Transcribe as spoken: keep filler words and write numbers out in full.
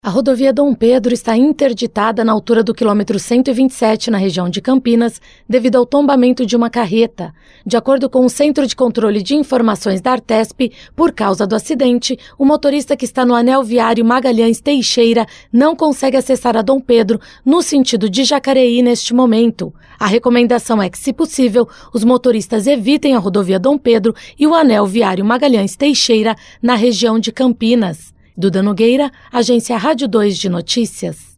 A rodovia Dom Pedro está interditada na altura do quilômetro cento e vinte e sete, na região de Campinas, devido ao tombamento de uma carreta. De acordo com o Centro de Controle de Informações da Artesp, por causa do acidente, o motorista que está no anel viário Magalhães Teixeira não consegue acessar a Dom Pedro no sentido de Jacareí neste momento. A recomendação é que, se possível, os motoristas evitem a rodovia Dom Pedro e o anel viário Magalhães Teixeira na região de Campinas. Duda Nogueira, Agência Rádio dois de Notícias.